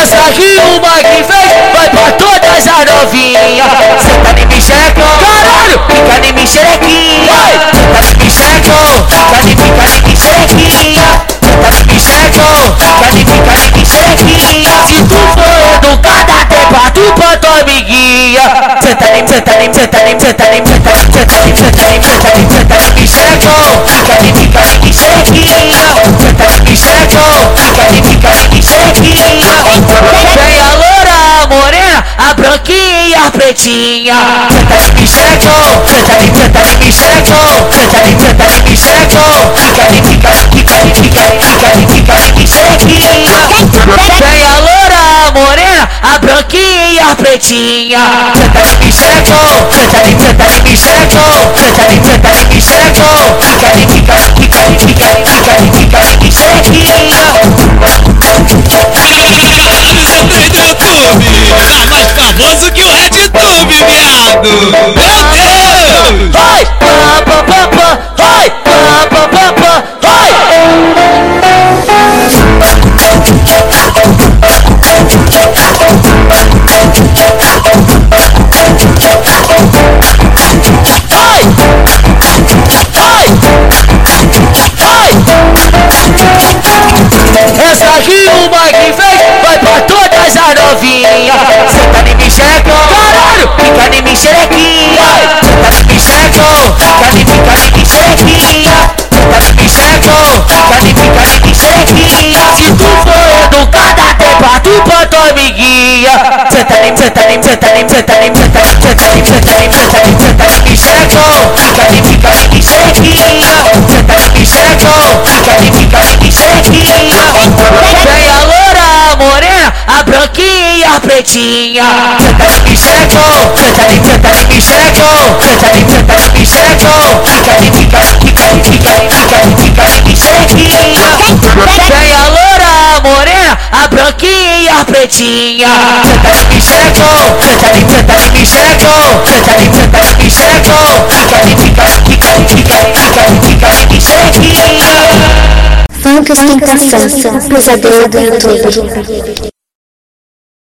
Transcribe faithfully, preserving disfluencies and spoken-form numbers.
Essa rima que vem vai pra todas as novinhas. Senta em mim, xerecão, caralho, fica em mim, xerequinha. Senta em mim, xerecão, fica em mim, fica em mim, xerequinha. Senta em mim, xerecão, fica em mim, fica em mim, xerequinha. Se tu for educada, tem pra tu pra tua amiguinha. Senta em mim, senta em mim, senta em mim, senta em mim, senta em mim, senta em mim, senta em mim, senta em mim, senta em mim, xerecão, fica em mim, fica em mim, xerequinha. Senta em mim, xerecão, fica em mim, fica em mim, xerequinha. Vem a loura, a morena, a branquinha e a pretinha. Senta em mim, xerecão, senta em mim, senta em mim, xerecão, senta em mim, senta em mim, xerecão, fica em mim, fica em mim, fica em mim, fica em mim, fica em mim, xerequinha. Vem a loura, a morena, a branquinha e a pretinha. Senta em mim, xerecão, senta em mim, senta em mim, xerecão, senta em mim, senta em mim, xerecão, fica em mim, fica em mim, fica em mim, fica em mim, fica em mim, fica em mim, xerequinha. Mais famoso que o RedTube, viado! Meu Deus! Vai! Pá, pá, pá, pá! Vai! Pá, pá, pá, pá! Vai! Essa rima que vem vai pra todas as novinhas. Senta em mim, xerecão, caralho, fica em mim, xerequinha. Senta em mim, xerecão, fica em mim, fica em mim, xerequinha. Senta em mim, xerecão, fica em mim, fica em mim, xerequinha. Se tu for educada, tem pra tu pra tua amiguinha. Senta em mim, senta em mim, senta em mim, senta em mim, senta em mim, senta em mim, senta em mim, senta em mim, senta em mim, xerecão, fica em mim, fica em mim, xerequinha. Senta em mim, xerecão, fica em mim, fica em mim, xerequinha. Vem a loura, a morena, a branquinha e a pretinha. Senta em mim, xerecão, senta em mim, senta em mim, xerecão, senta em mim, senta em mim, xerecão, fica em mim, fica em mim, fica em mim, fica em mim, fica em mim, fica em mim, xerequinha. Vem a loura, a morena, a branquinha e a pretinha. Senta em mim, xerecão, senta em mim, senta em mim, xerecão, senta em mim, senta em mim, xerecão, fica em mim, fica em mim, fica em mim, fica em mim, fica em mim, fica em mim, xerequinha. Funk ostentação, pesadelo do YouTube.